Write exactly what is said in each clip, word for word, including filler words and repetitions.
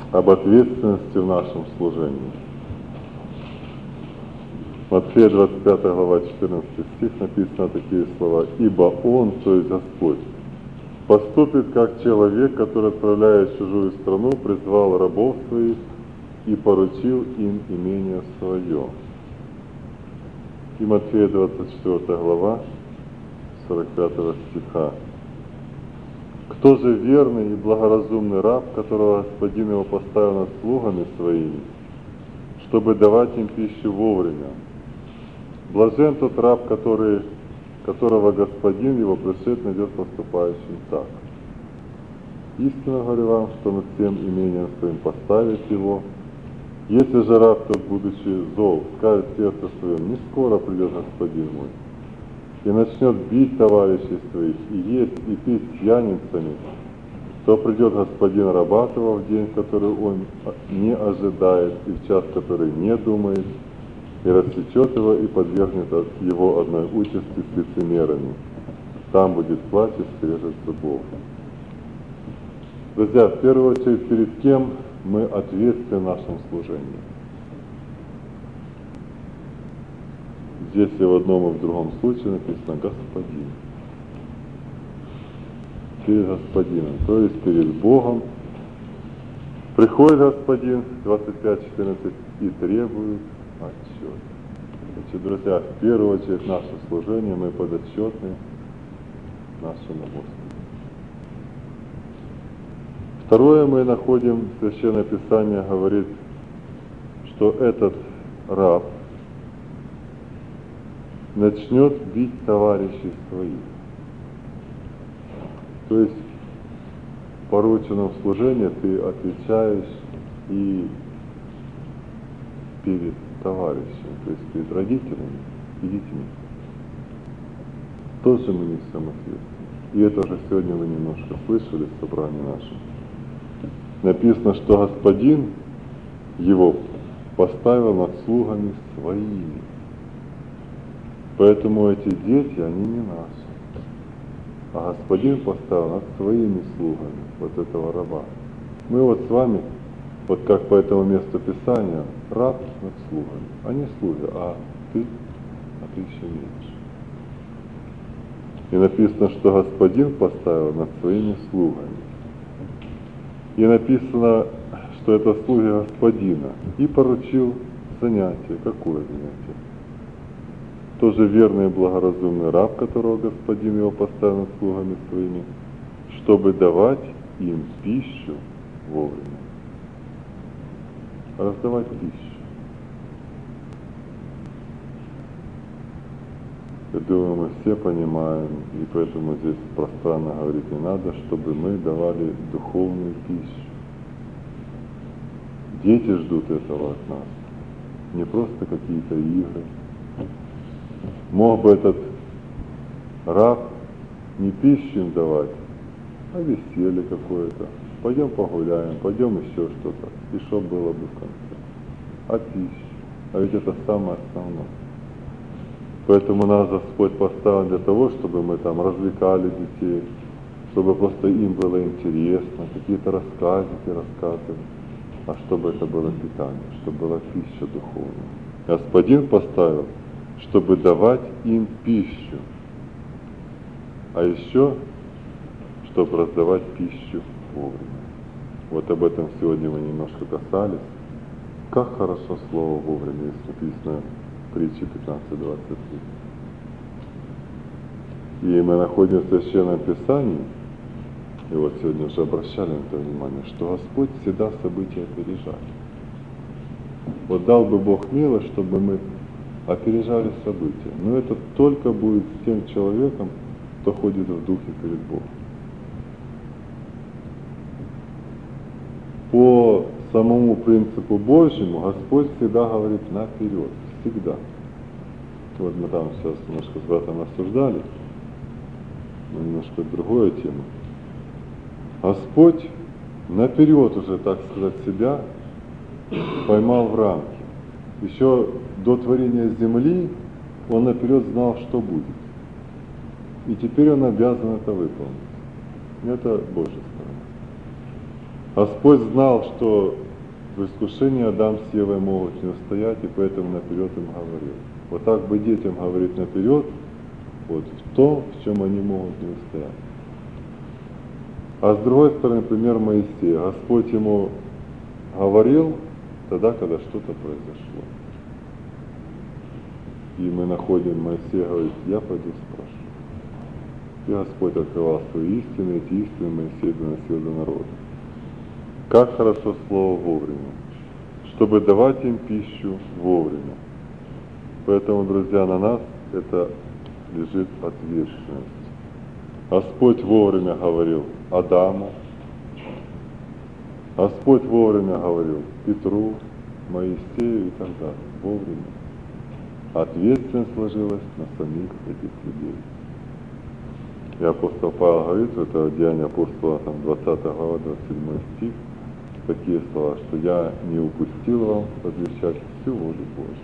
об ответственности в нашем служении. Матфея двадцать пятая глава, четырнадцатый стих, написано такие слова: «Ибо Он, то есть Господь, поступит как человек, который, отправляясь в чужую страну, призвал рабов своих и поручил им имение свое». И Матфея двадцать четвёртая глава, сорок пятого стиха: «Кто же верный и благоразумный раб, которого господин его поставил над слугами своими, чтобы давать им пищу вовремя? Блажен тот раб, который, которого господин его пришед найдет поступающим так. Истинно говорю вам, что над всем имением своим поставит его. Если же раб тот, будучи зол, скажет в сердце своем: не скоро придет господин мой, и начнет бить товарищей своих, и есть, и пить с пьяницами, то придет господин раба того в день, в который он не ожидает, и в час, который не думает, и рассечет его, и подвергнет его одной участи с лицемерами. Там будет плач и скрежет зубов». Друзья, в первую очередь, перед кем мы ответственны в нашем служении? Здесь и в одном, и в другом случае написано «Господин». Перед Господином, то есть перед Богом. Приходит Господин, двадцать пять четырнадцать, и требует отчет. Значит, друзья, в первую очередь наше служение, мы подотчетны нашему Господу. Второе, мы находим, Священное Писание говорит, что этот раб начнет бить товарищей своих. То есть в порученном служении ты отвечаешь и перед товарищем, то есть перед родителями и детьми. Тоже мы несем ответственность. И это уже сегодня вы немножко слышали в собрании нашем. Написано, что Господин его поставил над слугами своими. Поэтому эти дети, они не наши. А Господин поставил над своими слугами вот этого раба. Мы вот с вами, вот как по этому месту Писания, раб над слугами. Они слуги, а ты, а ты еще меньше. И написано, что Господин поставил над своими слугами. И написано, что это слуги Господина. И поручил занятие. Какое занятие? Тоже верный и благоразумный раб, которого Господин его поставил над слугами своими, чтобы давать им пищу вовремя. Раздавать пищу. Я думаю, мы все понимаем, и поэтому здесь пространно говорить не надо, чтобы мы давали духовную пищу. Дети ждут этого от нас. Не просто какие-то игры. Мог бы этот раб не пищу им давать, а веселье какое-то. Пойдем погуляем, пойдем еще что-то. И что было бы в конце? А пищу. А ведь это самое основное. Поэтому нас Господь поставил для того, чтобы мы там развлекали детей, чтобы просто им было интересно, какие-то рассказики рассказывали, а чтобы это было питание, чтобы была пища духовная. Господин поставил, чтобы давать им пищу, а еще, чтобы раздавать пищу вовремя. Вот об этом сегодня мы немножко касались. Как хорошо слово вовремя, если написано в притче пятнадцать двадцать три. И мы находим в Священном Писании, и вот сегодня уже обращали на это внимание, что Господь всегда события опережает. Вот дал бы Бог милость, чтобы мы опережали события. Но это только будет с тем человеком, кто ходит в духе перед Богом. По самому принципу Божьему Господь всегда говорит наперед. Всегда. Вот мы там сейчас немножко с братом обсуждали, но немножко другую тему. Господь наперед уже, так сказать, себя поймал в рамки. Еще до творения земли Он наперед знал, что будет. И теперь Он обязан это выполнить. Это Божья сторона. Господь знал, что в искушении Адам с Евой могут не устоять, и поэтому наперед им говорил. Вот так бы детям говорить наперед, вот в том, в чем они могут не устоять. А с другой стороны, пример Моисея. Господь ему говорил тогда, когда что-то произошло. И мы находим, Моисей говорит, я пойду спрошу. И Господь открывал свои истины, эти истины Моисей доносил до народа. Как хорошо слово вовремя, чтобы давать им пищу вовремя. Поэтому, друзья, на нас это лежит ответственность. Господь вовремя говорил Адаму, Господь вовремя говорил Петру, Моисею и так далее. Вовремя. Ответственность сложилась на самих этих людей. И апостол Павел говорит, это Деяния апостола, там, двадцатая глава, двадцать седьмой стих, такие слова, что я не упустил вам возвещать всю волю Божью.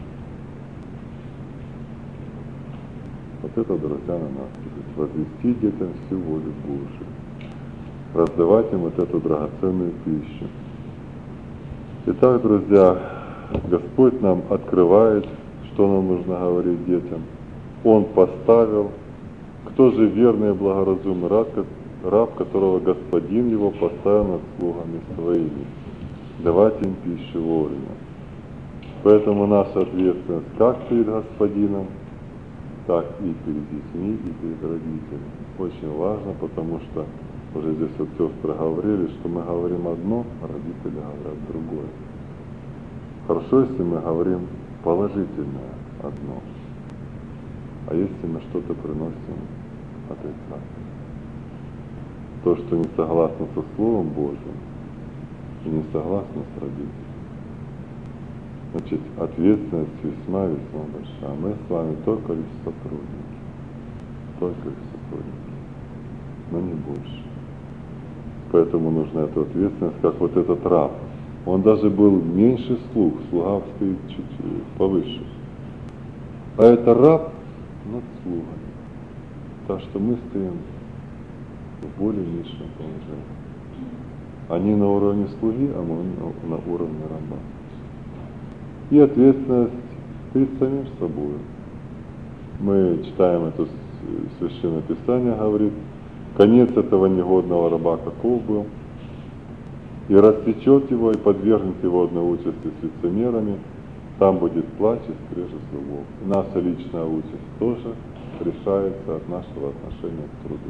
Вот это, друзья, на нас, возвести детям всю волю Божию, раздавать им вот эту драгоценную пищу. Итак, друзья, Господь нам открывает, что нам нужно говорить детям. Он поставил, кто же верный и благоразумный раб, раб, которого господин его поставил над слугами своими, давать им пищу вовремя. Поэтому наша ответственность как перед господином, так и перед детьми, и перед родителями. Очень важно, потому что уже здесь вот сестры говорили, что мы говорим одно, а родители говорят другое. Хорошо, если мы говорим положительное одно, а если мы что-то приносим отрицательное. То, что не согласно со Словом Божьим и не согласно с родителями. Значит, ответственность весьма-весьма большая. Мы с вами только лишь сотрудники. Только лишь сотрудники. Но не больше. Поэтому нужна эта ответственность, как вот этот раб. Он даже был меньше слуг, слуга стоит чуть повыше. А это раб над слугами. Так что мы стоим в более низшем положении. Они на уровне слуги, а мы на уровне раба. И ответственность перед самим собой. Мы читаем это Священное Писание, говорит, конец этого негодного раба каков был, и рассечет его, и подвергнет его одной участи с лицемерами, там будет плач и скрежет зубов. И наша личная участь тоже решается от нашего отношения к труду.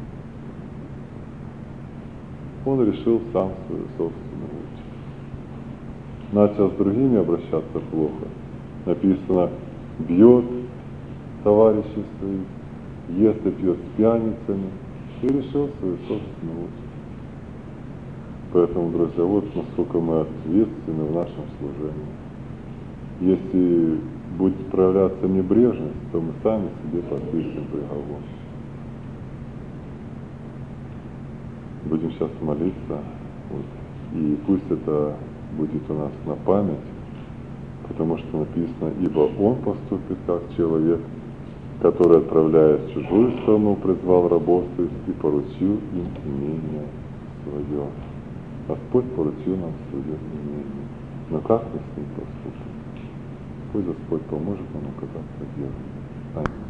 Он решил сам свою собственную участь. Начал с другими обращаться плохо. Написано, бьет товарищей своих, ест и пьет с пьяницами, и решил свою собственную участь. Поэтому, друзья, вот насколько мы ответственны в нашем служении. Если будет проявляться небрежность, то мы сами себе подпишем приговор. Будем сейчас молиться, вот, и пусть это будет у нас на память, потому что написано, ибо он поступит как человек, который, отправляясь в чужую страну, призвал рабов своих и поручил им имение свое. Господь поручил нам свое имение. Но как мы с ним поступим? Пусть Господь поможет нам оказаться верным. Аминь.